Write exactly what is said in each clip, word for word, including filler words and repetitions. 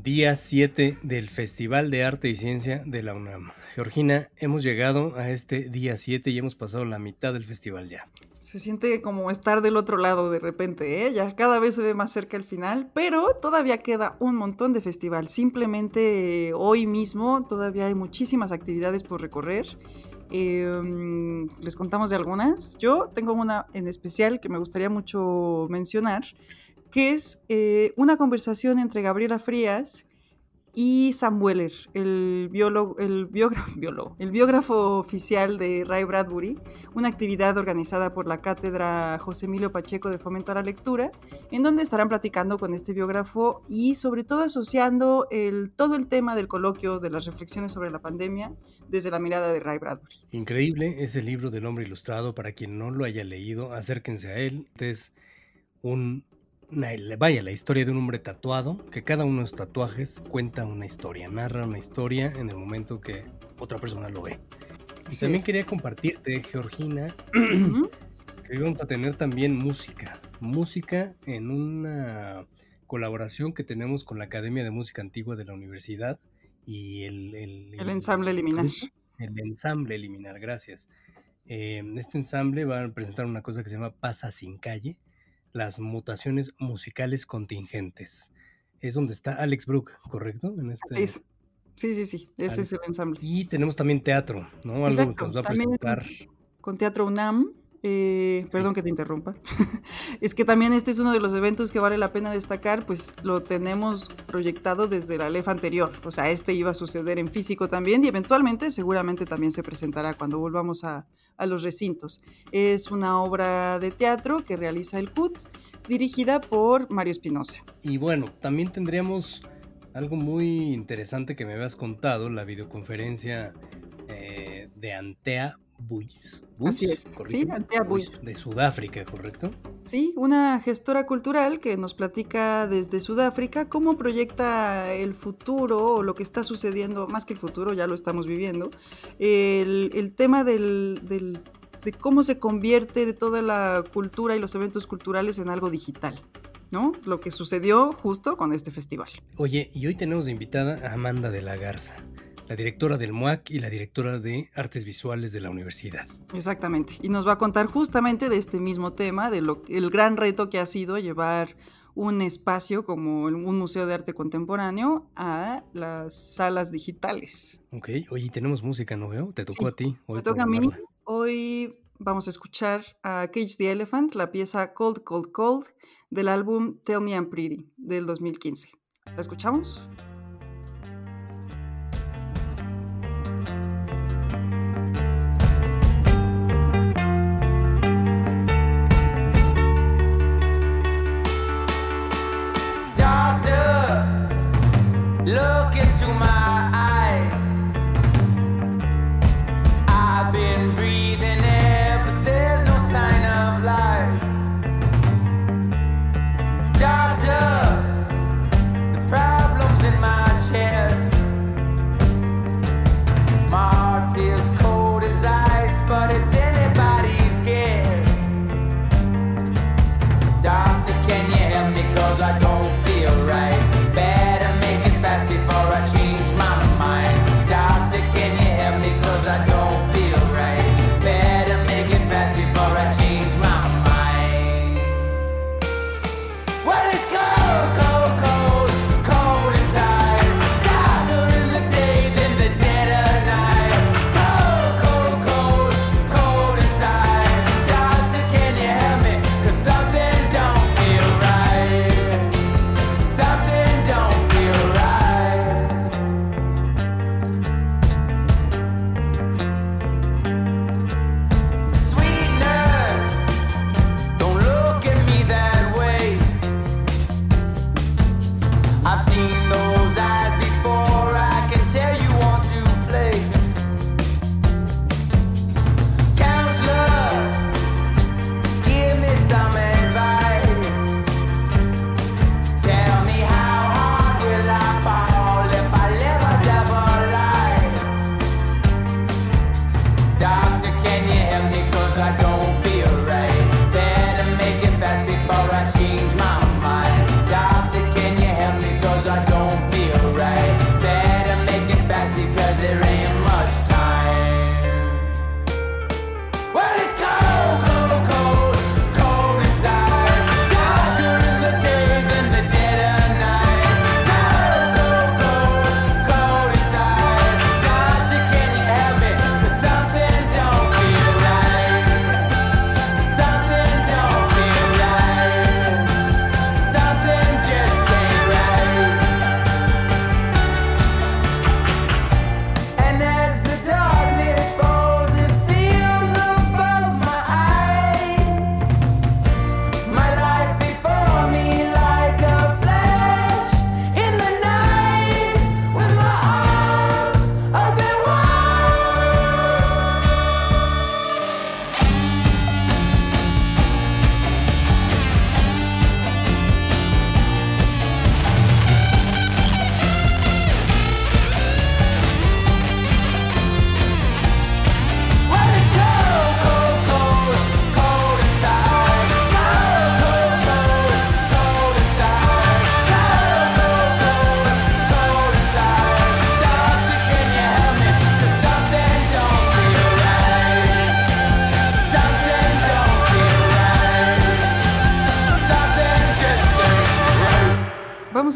Día siete del Festival de Arte y Ciencia de la UNAM. Georgina, hemos llegado a este día siete y hemos pasado la mitad del festival ya. Se siente como estar del otro lado de repente, ¿eh? Ya cada vez se ve más cerca el final, pero todavía queda un montón de festival. Simplemente eh, hoy mismo todavía hay muchísimas actividades por recorrer. Eh, les contamos de algunas. Yo tengo una en especial que me gustaría mucho mencionar, que es eh, una conversación entre Gabriela Frías y Sam Weller, el biólogo, el biógrafo, biólogo, el biógrafo oficial de Ray Bradbury, una actividad organizada por la Cátedra José Emilio Pacheco de Fomento a la Lectura, en donde estarán platicando con este biógrafo y sobre todo asociando el, todo el tema del coloquio de las reflexiones sobre la pandemia desde la mirada de Ray Bradbury. Increíble, es el libro del hombre ilustrado. Para quien no lo haya leído, acérquense a él. Es un... Una, vaya, la historia de un hombre tatuado, que cada uno de los tatuajes cuenta una historia, narra una historia en el momento que otra persona lo ve. Y también es. Quería compartirte, Georgina, uh-huh. que vamos a tener también música, música en una colaboración que tenemos con la Academia de Música Antigua de la Universidad y el... El, el, el ensamble Liminar. El ensamble Liminar, gracias. Eh, este ensamble va a presentar una cosa que se llama Pasa sin Calle, las mutaciones musicales contingentes. Es donde está Alex Brook, ¿correcto? En este... Sí, sí, sí, sí, ese Alex. Es el ensamble. Y tenemos también teatro, ¿no? Algo Exacto. que nos va a presentar. También con Teatro UNAM, eh, perdón sí. que te interrumpa, es que también este es uno de los eventos que vale la pena destacar, pues lo tenemos proyectado desde la L E F anterior, o sea, este iba a suceder en físico también y eventualmente seguramente también se presentará cuando volvamos a, a los recintos. Es una obra de teatro que realiza el C U T, dirigida por Mario Espinosa. Y bueno, también tendríamos algo muy interesante que me habías contado, la videoconferencia eh, de Antea Buis. Así es, sí, Antea Buis. De Sudáfrica, ¿correcto? Sí, una gestora cultural que nos platica desde Sudáfrica cómo proyecta el futuro o lo que está sucediendo, más que el futuro, ya lo estamos viviendo, el, el tema del, del, de cómo se convierte de toda la cultura y los eventos culturales en algo digital, ¿no? Lo que sucedió justo con este festival. Oye, y hoy tenemos de invitada a Amanda de la Garza, la directora del M U A C y la directora de Artes Visuales de la universidad. Exactamente, y nos va a contar justamente de este mismo tema, de lo, el gran reto que ha sido llevar un espacio como un museo de arte contemporáneo a las salas digitales. Ok, oye, tenemos música, ¿no veo? ¿Te tocó sí, a ti? Hoy me toca a mí. Hoy vamos a escuchar a Cage the Elephant, la pieza Cold, Cold, Cold, del álbum Tell Me I'm Pretty, del dos mil quince. ¿La escuchamos? Look into my eyes. I've been breathing air, but there's no sign of life. Doctor, the problems in my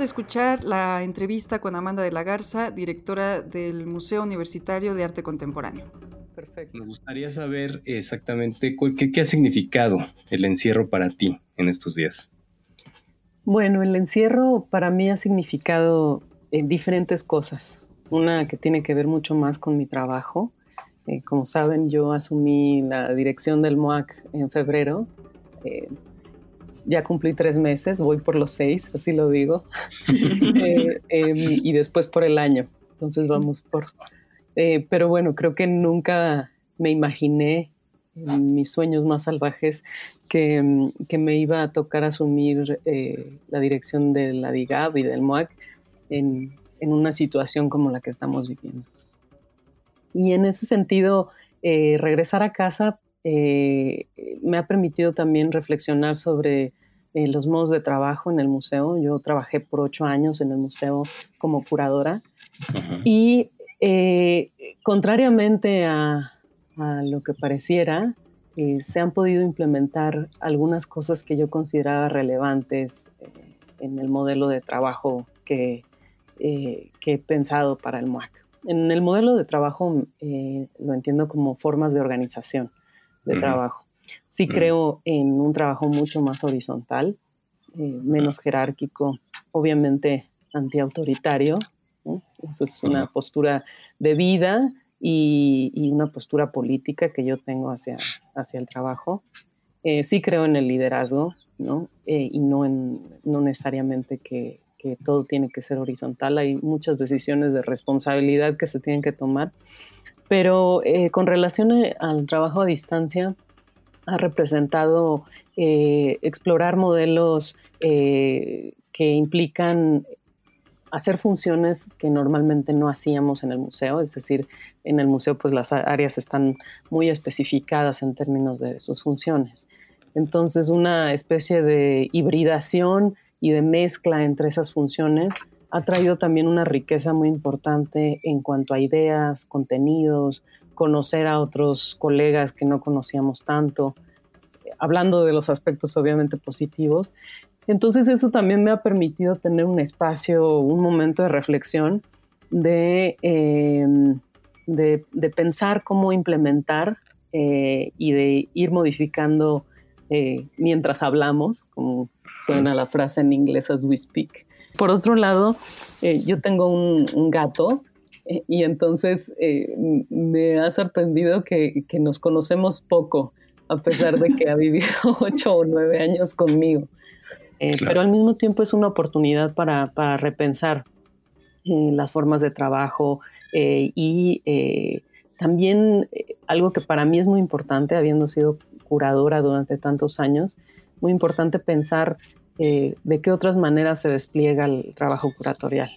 escuchar la entrevista con Amanda de la Garza, directora del Museo Universitario de Arte Contemporáneo. Perfecto. Nos gustaría saber exactamente cuál- qué, qué ha significado el encierro para ti en estos días. Bueno, el encierro para mí ha significado eh, diferentes cosas. Una que tiene que ver mucho más con mi trabajo. Eh, como saben, yo asumí la dirección del M O A C en febrero. Eh, ya cumplí tres meses, voy por los seis, así lo digo. eh, eh, y después por el año. Entonces vamos por... Eh, pero bueno, creo que nunca me imaginé en mis sueños más salvajes que, que me iba a tocar asumir eh, la dirección de la D I G A B y del M O A C en, en una situación como la que estamos viviendo. Y en ese sentido, eh, regresar a casa eh, me ha permitido también reflexionar sobre eh, los modos de trabajo en el museo. Yo trabajé por ocho años en el museo como curadora. Uh-huh. Y eh, contrariamente a, a lo que pareciera, eh, se han podido implementar algunas cosas que yo consideraba relevantes eh, en el modelo de trabajo que, eh, que he pensado para el M O A C. En el modelo de trabajo eh, lo entiendo como formas de organización de uh-huh. trabajo. Sí uh-huh. creo en un trabajo mucho más horizontal, eh, menos jerárquico, obviamente antiautoritario, ¿no? Eso es una uh-huh. postura de vida y, y una postura política que yo tengo hacia, hacia el trabajo. Eh, sí creo en el liderazgo, ¿no? Eh, y no, en, no necesariamente que, que todo tiene que ser horizontal. Hay muchas decisiones de responsabilidad que se tienen que tomar. Pero eh, con relación al trabajo a distancia, ha representado eh, explorar modelos eh, que implican hacer funciones que normalmente no hacíamos en el museo. Es decir, en el museo pues las áreas están muy especificadas en términos de sus funciones. Entonces, una especie de hibridación y de mezcla entre esas funciones ha traído también una riqueza muy importante en cuanto a ideas, contenidos, conocer a otros colegas que no conocíamos tanto, hablando de los aspectos obviamente positivos. Entonces eso también me ha permitido tener un espacio, un momento de reflexión, de, eh, de, de pensar cómo implementar eh, y de ir modificando eh, mientras hablamos, como suena la frase en inglés, as we speak. Por otro lado, eh, yo tengo un, un gato eh, y entonces eh, me ha sorprendido que, que nos conocemos poco, a pesar de que ha vivido ocho o nueve años conmigo. Eh, claro. Pero al mismo tiempo es una oportunidad para, para repensar eh, las formas de trabajo eh, y eh, también eh, algo que para mí es muy importante, habiendo sido curadora durante tantos años, muy importante pensar eh, de qué otras maneras se despliega el trabajo curatorial.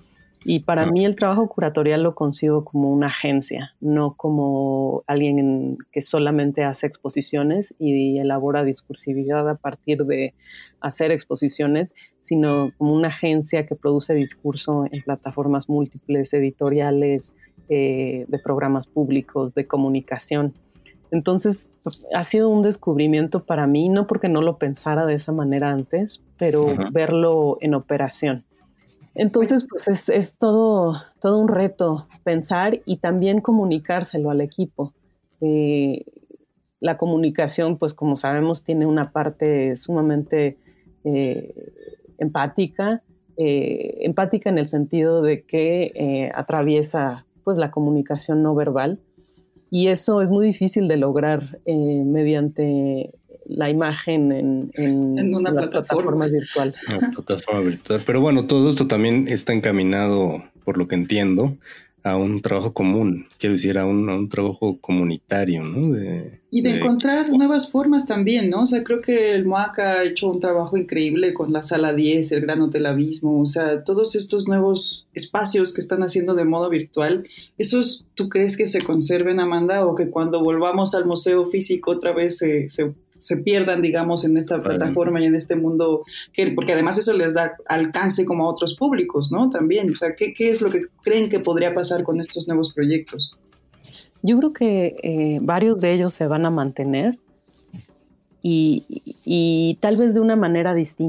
Y para mí el trabajo curatorial lo concibo como una agencia, no como alguien que solamente hace exposiciones y elabora discursividad a partir de hacer exposiciones, sino como una agencia que produce discurso en plataformas múltiples, editoriales, eh, de programas públicos, de comunicación. Entonces ha sido un descubrimiento para mí, no porque no lo pensara de esa manera antes, pero uh-huh. verlo en operación. Entonces, pues es, es todo, todo un reto pensar y también comunicárselo al equipo. Eh, la comunicación, pues como sabemos, tiene una parte sumamente eh, empática, eh, empática en el sentido de que eh, atraviesa pues, la comunicación no verbal, y eso es muy difícil de lograr eh, mediante la imagen en, en, en, una en las plataforma. plataformas virtuales. Una plataforma virtual. Pero bueno, todo esto también está encaminado, por lo que entiendo, a un trabajo común, quiero decir, a un, a un trabajo comunitario, ¿no? De, y de, de encontrar equipo. Nuevas formas también, ¿no? O sea, creo que el M O A C ha hecho un trabajo increíble con la Sala diez, el Gran Hotel Abismo, o sea, todos estos nuevos espacios que están haciendo de modo virtual, ¿esos tú crees que se conserven, Amanda, o que cuando volvamos al museo físico otra vez se... se se pierdan, digamos, en esta plataforma y en este mundo, que, porque además eso les da alcance como a otros públicos, ¿no? También, o sea, ¿qué, qué es lo que creen que podría pasar con estos nuevos proyectos? Yo creo que eh, varios de ellos se van a mantener y, y, y tal vez de una manera distinta.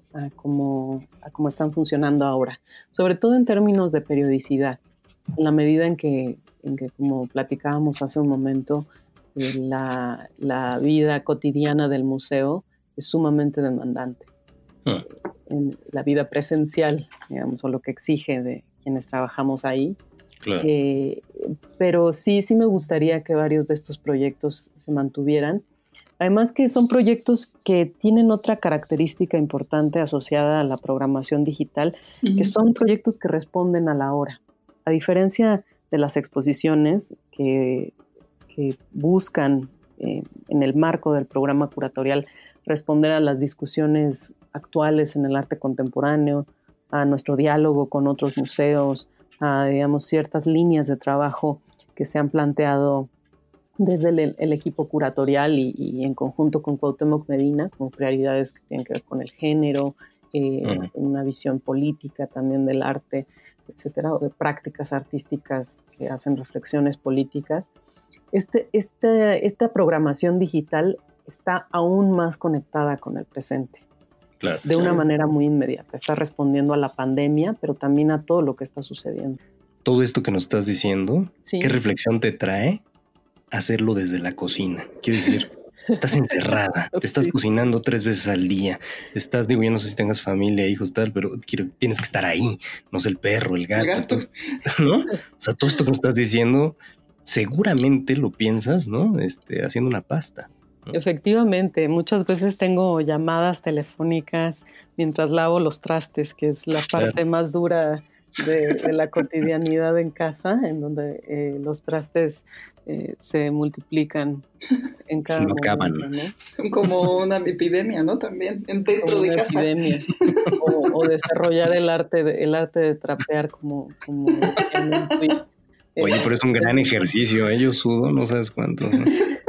a cómo, a cómo están funcionando ahora, sobre todo en términos de periodicidad, en la medida en que, en que como platicábamos hace un momento, eh, la, la vida cotidiana del museo es sumamente demandante. Ah. En la vida presencial, digamos, o lo que exige de quienes trabajamos ahí. Claro. Eh, pero sí, sí me gustaría que varios de estos proyectos se mantuvieran. Además que son proyectos que tienen otra característica importante asociada a la programación digital, uh-huh. que son proyectos que responden a la hora. A diferencia de las exposiciones que, que buscan eh, en el marco del programa curatorial responder a las discusiones actuales en el arte contemporáneo, a nuestro diálogo con otros museos, a, digamos, ciertas líneas de trabajo que se han planteado desde el, el equipo curatorial y, y en conjunto con Cuauhtémoc Medina, como prioridades que tienen que ver con el género, eh, uh-huh. una visión política también del arte, etcétera, o de prácticas artísticas que hacen reflexiones políticas. Este, este, esta programación digital está aún más conectada con el presente. Claro, de una claro. manera muy inmediata. Está respondiendo a la pandemia, pero también a todo lo que está sucediendo. Todo esto que nos estás diciendo, sí. ¿qué reflexión te trae hacerlo desde la cocina? Quiero decir, estás encerrada, te estás sí. cocinando tres veces al día, estás, digo, yo no sé si tengas familia, hijos, tal, pero quiero, tienes que estar ahí, no sé, el perro, el gato, el gato. Todo, ¿no? O sea, todo esto que nos estás diciendo, seguramente lo piensas, ¿no? Este, haciendo una pasta. Efectivamente, muchas veces tengo llamadas telefónicas mientras lavo los trastes, que es la parte claro. más dura de, de la cotidianidad en casa, en donde eh, los trastes eh, se multiplican en cada no momento, acaban. ¿no? Son como una epidemia, ¿no? También dentro como de una casa. Epidemia. O, o desarrollar el arte, de, el arte de trapear como, como en un tweet. Oye, pero es un gran ejercicio, ¿eh? Yo sudo, no sabes cuánto, ¿no?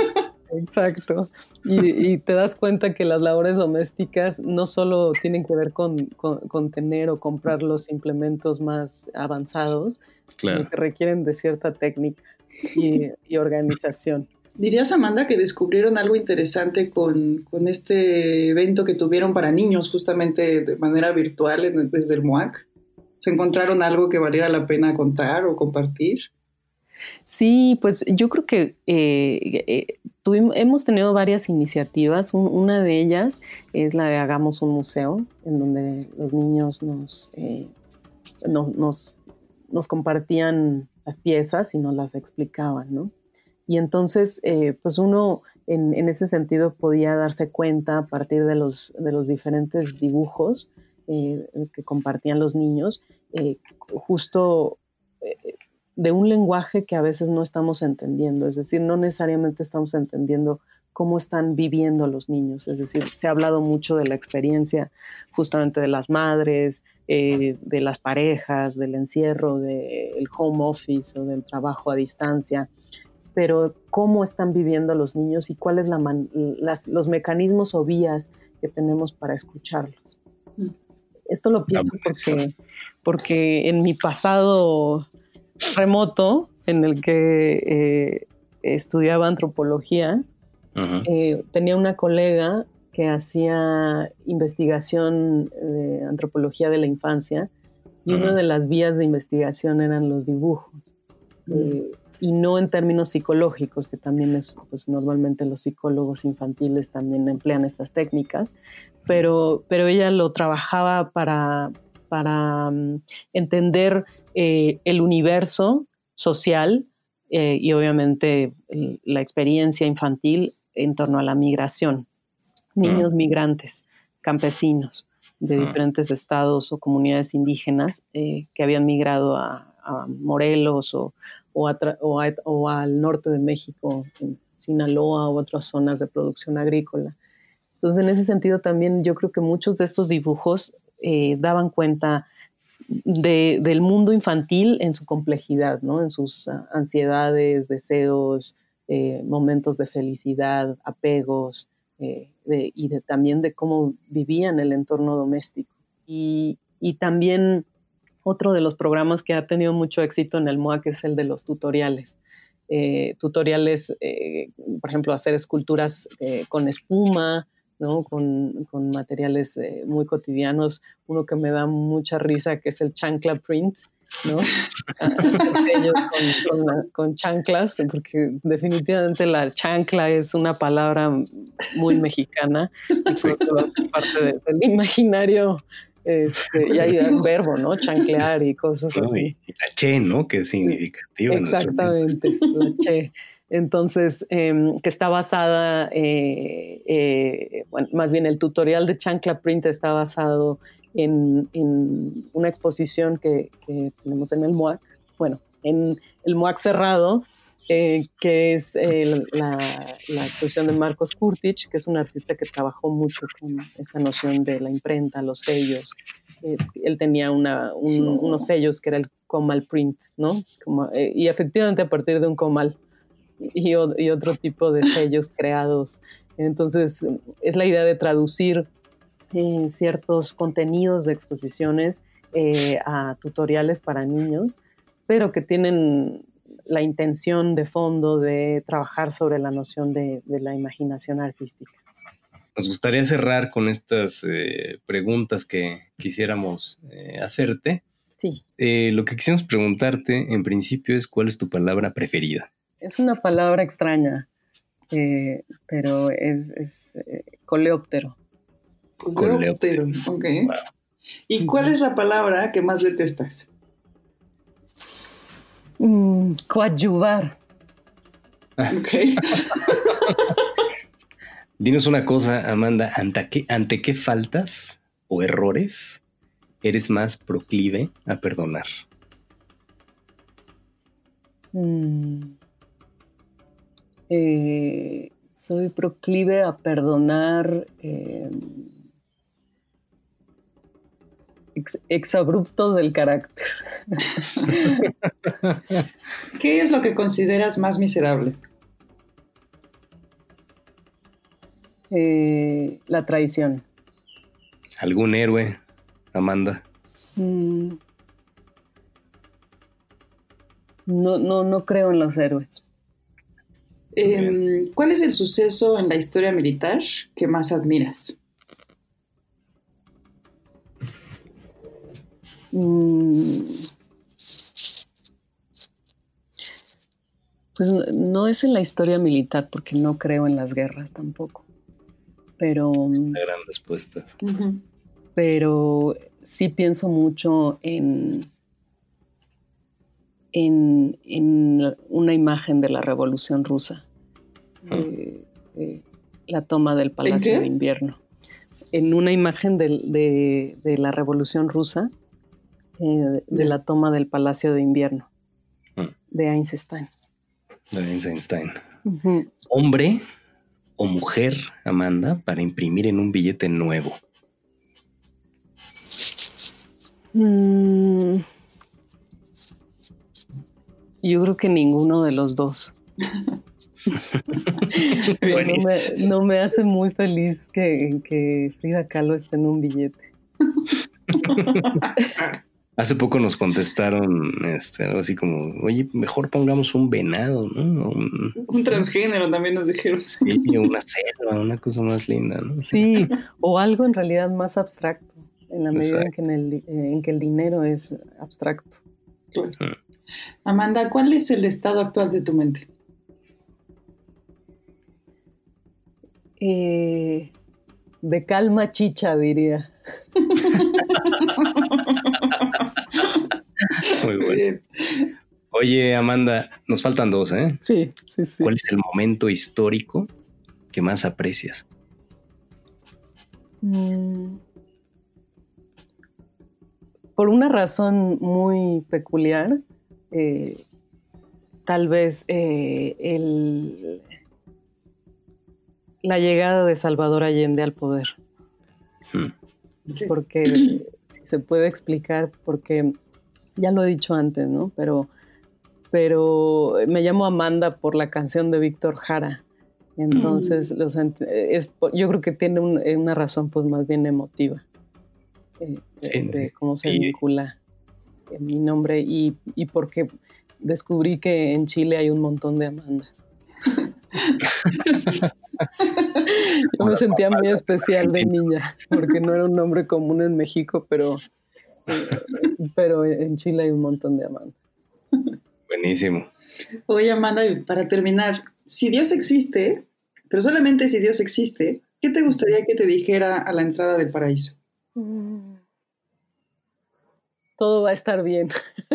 Exacto. Y, y te das cuenta que las labores domésticas no solo tienen que ver con, con, con tener o comprar los implementos más avanzados, claro. sino que requieren de cierta técnica y, y organización. ¿Dirías, Amanda, que descubrieron algo interesante con, con este evento que tuvieron para niños justamente de manera virtual en, desde el MOAC? ¿Se encontraron algo que valiera la pena contar o compartir? Sí, pues yo creo que eh, eh, tuvimos, hemos tenido varias iniciativas. Un, una de ellas es la de Hagamos un Museo, en donde los niños nos, eh, no, nos, nos compartían las piezas y nos las explicaban, ¿no? Y entonces, eh, pues uno en, en ese sentido podía darse cuenta a partir de los, de los diferentes dibujos eh, que compartían los niños, eh, justo... Eh, de un lenguaje que a veces no estamos entendiendo, es decir, no necesariamente estamos entendiendo cómo están viviendo los niños, es decir, se ha hablado mucho de la experiencia justamente de las madres, eh, de las parejas, del encierro, del home office o del trabajo a distancia, pero cómo están viviendo los niños y cuáles la man- las, los mecanismos o vías que tenemos para escucharlos. Esto lo pienso porque, porque en mi pasado remoto, en el que eh, estudiaba antropología, uh-huh. eh, tenía una colega que hacía investigación de antropología de la infancia y uh-huh. una de las vías de investigación eran los dibujos. Uh-huh. Eh, y no en términos psicológicos, que también es, pues normalmente los psicólogos infantiles también emplean estas técnicas, pero, pero ella lo trabajaba para, para um, entender Eh, el universo social eh, y obviamente el, la experiencia infantil en torno a la migración. Niños uh-huh. migrantes, campesinos de uh-huh. diferentes estados o comunidades indígenas eh, que habían migrado a, a Morelos o, o, a tra- o, a, o al norte de México, en Sinaloa u otras zonas de producción agrícola. Entonces, en ese sentido también yo creo que muchos de estos dibujos eh, daban cuenta De, del mundo infantil en su complejidad, ¿no? En sus uh, ansiedades, deseos, eh, momentos de felicidad, apegos, eh, de, y de, también de cómo vivían el entorno doméstico. Y, y también otro de los programas que ha tenido mucho éxito en el MOAC es el de los tutoriales. Eh, tutoriales, eh, por ejemplo, hacer esculturas eh, con espuma, ¿no? Con, con materiales eh, muy cotidianos. Uno que me da mucha risa, que es el chancla print, ¿no? Sellos con, con, la, con chanclas, porque definitivamente la chancla es una palabra muy mexicana, y creo que va a ser parte de, del imaginario. Este, y hay un verbo, ¿no? Chanclear y cosas no, así. Y la che, ¿no? Que es significativa. Exactamente, la che. Entonces, eh, que está basada, eh, eh, bueno, más bien el tutorial de Chancla Print está basado en, en una exposición que, que tenemos en el M U A C, bueno, en el M U A C cerrado, eh, que es eh, la, la exposición de Marcos Kurtic, que es un artista que trabajó mucho con esta noción de la imprenta, los sellos. Eh, él tenía una, un, unos sellos que era el comal print, ¿no? Como, eh, y efectivamente a partir de un comal y, y otro tipo de sellos creados. Entonces, es la idea de traducir eh, ciertos contenidos de exposiciones eh, a tutoriales para niños, pero que tienen la intención de fondo de trabajar sobre la noción de, de la imaginación artística. Nos gustaría cerrar con estas eh, preguntas que quisiéramos eh, hacerte. Sí. Eh, lo que quisiéramos preguntarte en principio es ¿cuál es tu palabra preferida? Es una palabra extraña, eh, pero es, es eh, coleóptero. Coleóptero, ok. Wow. ¿Y cuál es la palabra que más detestas? Mm, coadyuvar. Ok. Dinos una cosa, Amanda, ¿ante qué, ante qué faltas o errores eres más proclive a perdonar? Mm, eh, soy proclive a perdonar eh, ex, exabruptos del carácter. ¿Qué es lo que consideras más miserable? Eh, la traición. ¿Algún héroe, Amanda? Mm. No, no, no creo en los héroes. Eh, ¿Cuál es el suceso en la historia militar que más admiras? Mm. Pues no, no es en la historia militar, porque no creo en las guerras tampoco. Pero. Una gran respuesta. Uh-huh. Pero sí pienso mucho en. En, en una imagen de la Revolución Rusa, ¿Ah? eh, eh, la toma del Palacio de Invierno. En una imagen de, de, de la Revolución Rusa, eh, de, de la toma del Palacio de Invierno, ¿Ah? de Eisenstein. De Eisenstein. Uh-huh. ¿Hombre o mujer, Amanda, para imprimir en un billete nuevo? Mm. Yo creo que ninguno de los dos. no, no, me, no me hace muy feliz que, que Frida Kahlo esté en un billete. Hace poco nos contestaron este, algo así como, oye, mejor pongamos un venado, ¿no? Un, un transgénero también nos dijeron. Sí, una selva, una cosa más linda, ¿no? Sí, o algo en realidad más abstracto, en la medida en que, en, el, en que el dinero es abstracto. Claro. Hmm. Amanda, ¿cuál es el estado actual de tu mente? Eh, de calma chicha, diría. Muy bueno. Oye, Amanda, nos faltan dos, ¿eh? Sí, sí, sí. ¿Cuál es el momento histórico que más aprecias? Mm. Por una razón muy peculiar, eh, tal vez eh, el, la llegada de Salvador Allende al poder. Hmm. Porque si se puede explicar, porque ya lo he dicho antes, ¿no? Pero, pero me llamo Amanda por la canción de Víctor Jara. Entonces, mm. los, es, yo creo que tiene un, una razón pues más bien emotiva. Eh, sí, de, de cómo se sí. vincula en mi nombre y, y porque descubrí que en Chile hay un montón de Amandas. Yo me sentía muy especial de niña, porque no era un nombre común en México, pero, eh, pero en Chile hay un montón de Amanda. Buenísimo. Oye, Amanda, para terminar, si Dios existe, pero solamente si Dios existe, ¿qué te gustaría que te dijera a la entrada del paraíso? Todo va a estar bien.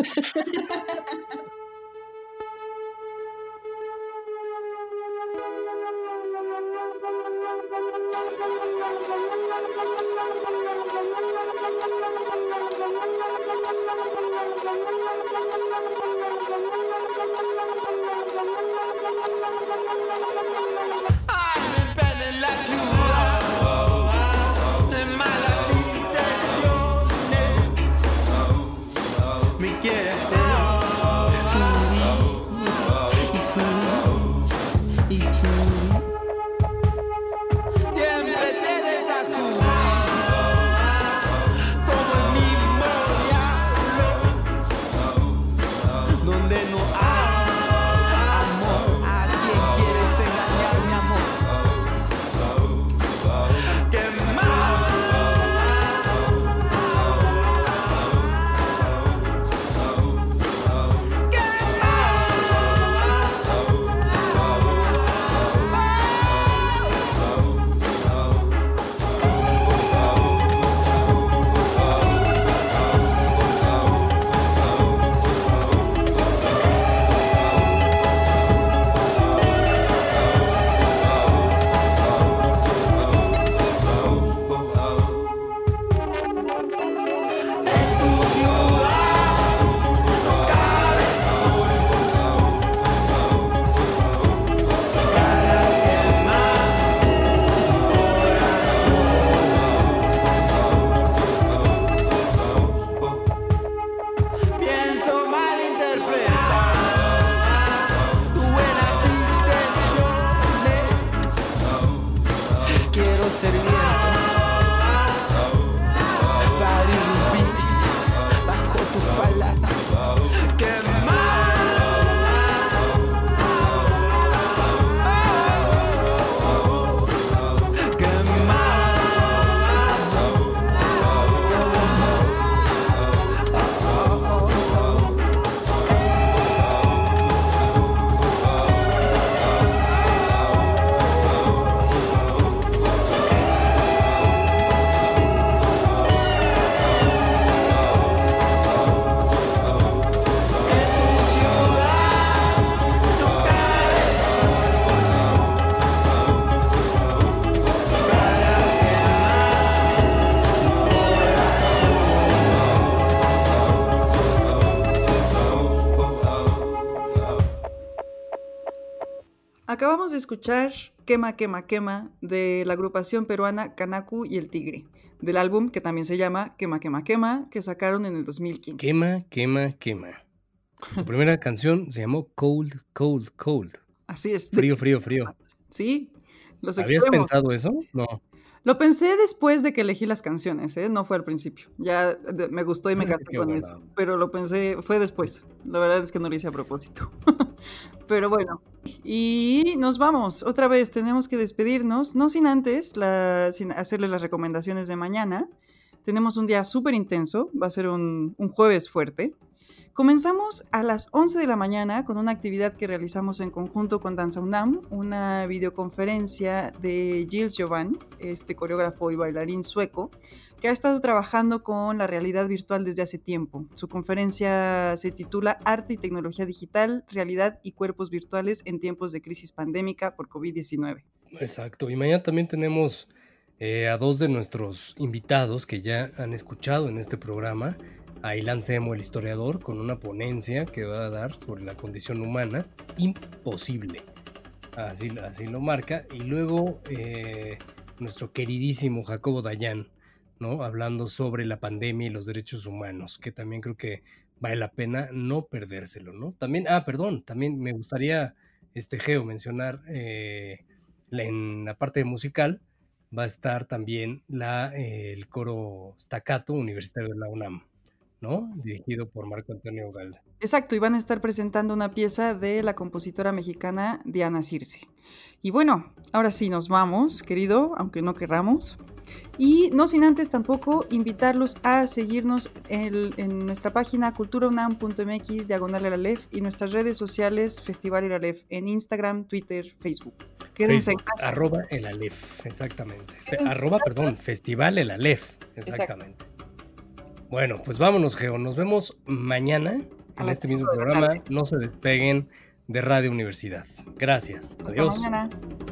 Acabamos de escuchar Quema, Quema, Quema de la agrupación peruana Kanaku y el Tigre, del álbum que también se llama Quema, Quema, Quema, que sacaron en el dos mil quince. Quema, quema, quema. Tu primera canción se llamó Cold, Cold, Cold. Así es. Frío, frío, frío. Sí, los ¿Habías extremos. pensado eso? No. Lo pensé después de que elegí las canciones, ¿eh? No fue al principio. Ya de- me gustó y me Ah, casé qué con bueno. eso. Pero lo pensé, fue después. La verdad es que no lo hice a propósito. Pero bueno. Y nos vamos. Otra vez tenemos que despedirnos. No sin antes la- sin hacerles las recomendaciones de mañana. Tenemos un día súper intenso. Va a ser un, un jueves fuerte. Comenzamos a las once de la mañana con una actividad que realizamos en conjunto con Danza UNAM, una videoconferencia de Gilles Jovan, este coreógrafo y bailarín sueco, que ha estado trabajando con la realidad virtual desde hace tiempo. Su conferencia se titula Arte y Tecnología Digital, Realidad y Cuerpos Virtuales en tiempos de crisis pandémica por COVID diecinueve. Exacto. Y mañana también tenemos eh, a dos de nuestros invitados que ya han escuchado en este programa. A Ilan Semo, el historiador, con una ponencia que va a dar sobre la condición humana imposible. Así, así lo marca. Y luego eh, nuestro queridísimo Jacobo Dayan, ¿no? Hablando sobre la pandemia y los derechos humanos, que también creo que vale la pena no perdérselo, ¿no? También, ah, perdón, también me gustaría, este Geo, mencionar eh, la- en la parte musical va a estar también la, eh, el coro Staccato Universitario de la UNAM. ¿no? Dirigido por Marco Antonio Galda. Exacto, y van a estar presentando una pieza de la compositora mexicana Diana Circe. Y bueno, ahora sí nos vamos, querido, aunque no querramos. Y no sin antes tampoco invitarlos a seguirnos en, en nuestra página culturaunam.mx, diagonal el Aleph, y nuestras redes sociales, Festival el Aleph, en Instagram, Twitter, Facebook. Quédense Facebook, en casa. arroba el Aleph, exactamente. Fe- Quédense arroba, en casa. perdón, Festival el Aleph, exactamente. Bueno, pues vámonos, Geo. Nos vemos mañana A en las este mismo cinco de la programa. tarde. No se despeguen de Radio Universidad. Gracias. Hasta Adiós. mañana.